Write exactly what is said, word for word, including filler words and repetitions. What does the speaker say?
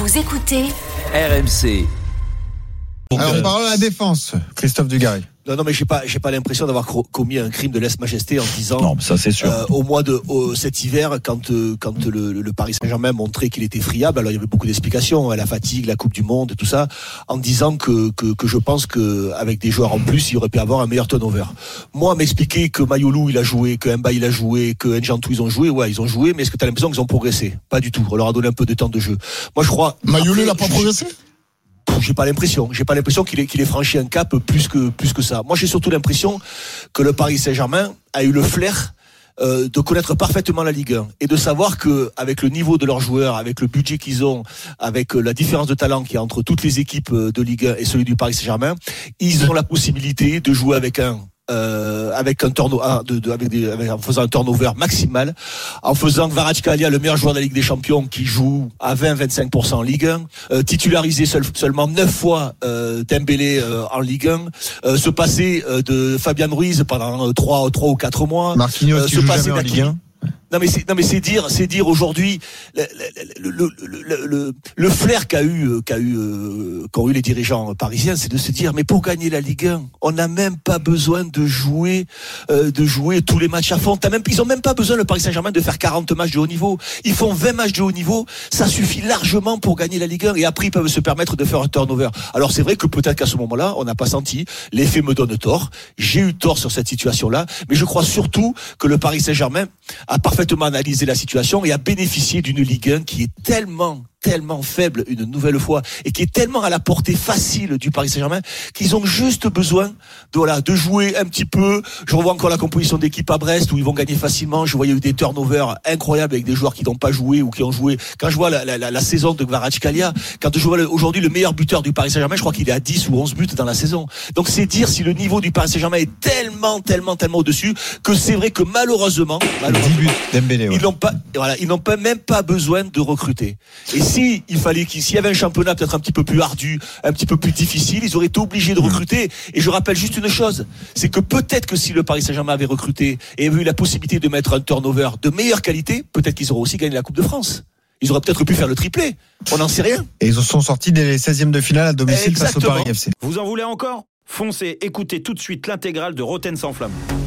Vous écoutez R M C. Alors, on parle de la défense, Christophe Dugarry. Non, non, mais j'ai pas, j'ai pas l'impression d'avoir commis un crime de lèse-majesté en disant. Non, ça c'est sûr. Euh, au mois de au, cet hiver, quand euh, quand le, le Paris Saint-Germain montrait qu'il était friable, alors il y avait beaucoup d'explications, la fatigue, la Coupe du Monde, et tout ça, en disant que que, que je pense que avec des joueurs en plus, il aurait pu avoir un meilleur turnover. Moi, m'expliquer que Mayolou il a joué, que Mba il a joué, que N'Jantou ils ont joué, ouais, ils ont joué, mais est-ce que tu as l'impression qu'ils ont progressé? Pas du tout. On leur a donné un peu de temps de jeu. Moi, je crois. Mayolou il a pas progressé? J'ai pas l'impression. J'ai pas l'impression qu'il ait, qu'il ait franchi un cap plus que, plus que ça. Moi, j'ai surtout l'impression que le Paris Saint-Germain a eu le flair euh, de connaître parfaitement la Ligue un et de savoir que, avec le niveau de leurs joueurs, avec le budget qu'ils ont, avec la différence de talent qu'il y a entre toutes les équipes de Ligue un et celui du Paris Saint-Germain, ils ont la possibilité de jouer avec un Euh, avec un turnover, de, de, avec des, avec, en faisant un turnover maximal, en faisant Kvaratskhelia, le meilleur joueur de la Ligue des Champions, qui joue à vingt à vingt-cinq pour cent en Ligue un, euh, titularisé seul, seulement neuf fois euh, Dembélé euh, en Ligue un, euh, se passer euh, de Fabian Ruiz pendant euh, trois ou quatre mois, Marquinhos euh, qui se joue passer jamais en Ligue un. Non mais c'est non mais c'est dire c'est dire aujourd'hui le le le le, le, le flair qu'a eu qu'a eu euh, qu'ont eu les dirigeants parisiens, c'est de se dire mais pour gagner la Ligue un, on n'a même pas besoin de jouer euh, de jouer tous les matchs à fond. T'as même ils ont même pas besoin, le Paris Saint-Germain, de faire quarante matchs de haut niveau. Ils font vingt matchs de haut niveau, ça suffit largement pour gagner la Ligue un, et après ils peuvent se permettre de faire un turnover. Alors c'est vrai que peut-être qu'à ce moment-là, on n'a pas senti, l'effet me donne tort. J'ai eu tort sur cette situation-là, mais je crois surtout que le Paris Saint-Germain a parfaitement analyser la situation et à bénéficier d'une Ligue un qui est tellement tellement faible une nouvelle fois et qui est tellement à la portée facile du Paris Saint-Germain qu'ils ont juste besoin de voilà de jouer un petit peu. Je revois encore la composition d'équipe à Brest où ils vont gagner facilement. Je voyais eu des turnovers incroyables avec des joueurs qui n'ont pas joué ou qui ont joué. Quand je vois la, la, la, la saison de Kvaratskhelia, quand je vois le, aujourd'hui le meilleur buteur du Paris Saint-Germain, je crois qu'il est à dix ou onze buts dans la saison. Donc c'est dire si le niveau du Paris Saint-Germain est tellement tellement tellement au-dessus que c'est vrai que malheureusement, malheureusement dix buts Dembélé, ouais. ils n'ont pas voilà, ils n'ont pas même pas besoin de recruter. Et si il fallait qu'il s'il y avait un championnat peut-être un petit peu plus ardu, un petit peu plus difficile, ils auraient été obligés de recruter. Et je rappelle juste une chose, c'est que peut-être que si le Paris Saint-Germain avait recruté et avait eu la possibilité de mettre un turnover de meilleure qualité, peut-être qu'ils auraient aussi gagné la Coupe de France. Ils auraient peut-être pu faire le triplé. On n'en sait rien. Et ils sont sortis dès les seizièmes de finale à domicile. Exactement. Face au Paris F C. Vous en voulez encore ? Foncez, écoutez tout de suite l'intégrale de Roten sans flamme.